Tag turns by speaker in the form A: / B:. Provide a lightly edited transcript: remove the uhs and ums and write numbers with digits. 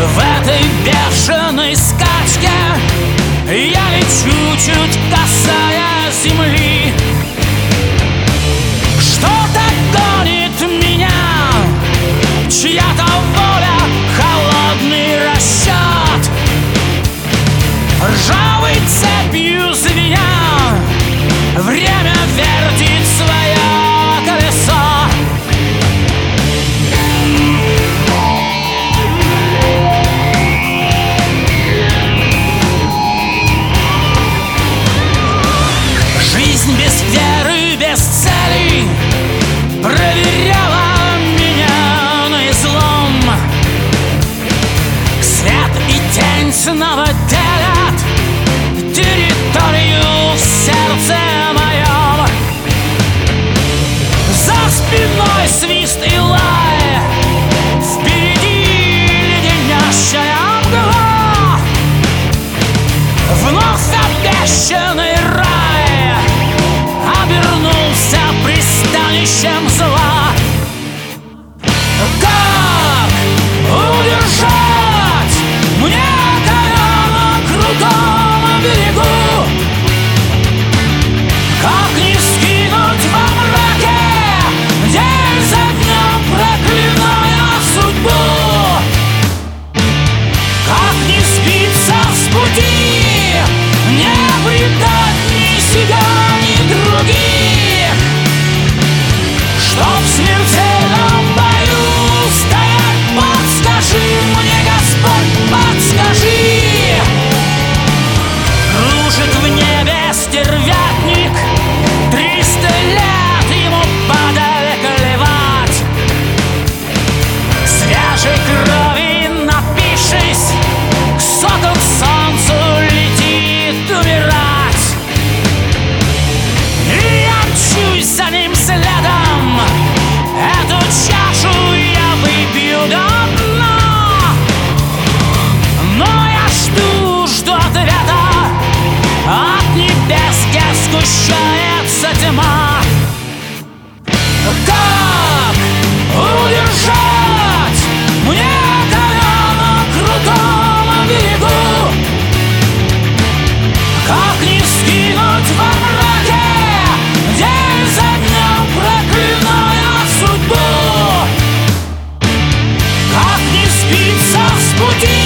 A: В этой бешеной скачке я лечу, чуть касаясь земли. Что-то гонит меня, чья-то воля, холодный расчет. Ржавой цепью звеня, время вертит свое колесо. Жизнь без веры, без цели проверяла меня на излом. Свет и тень снова делят территорию в сердце моем. За спиной свист и лай, впереди леденящая мгла. Вновь обещанный рай обернулся пристанищем зла. Как удержать мне коня на крутом берегу? Как не скинуть во мраке, день за днем проклиная судьбу? Как не сбиться с пути, не предать ни себя, ни других? Чтоб в смертельном бою стоять, подскажи мне, Господь, подскажи. Кружит в небе стервятник, 300 лет ему подали клевать. Свежей крови напившись, к соту, к солнцу летит умирать. И я мчусь за ним следом, эту чашу я выпью до дна. Но я жду ответа, от небес, где сгущается тьма. Как удержать мне коня на крутом берегу? Как не скинуть во мраке, день за днем проклиная судьбу? Как не сбиться с пути,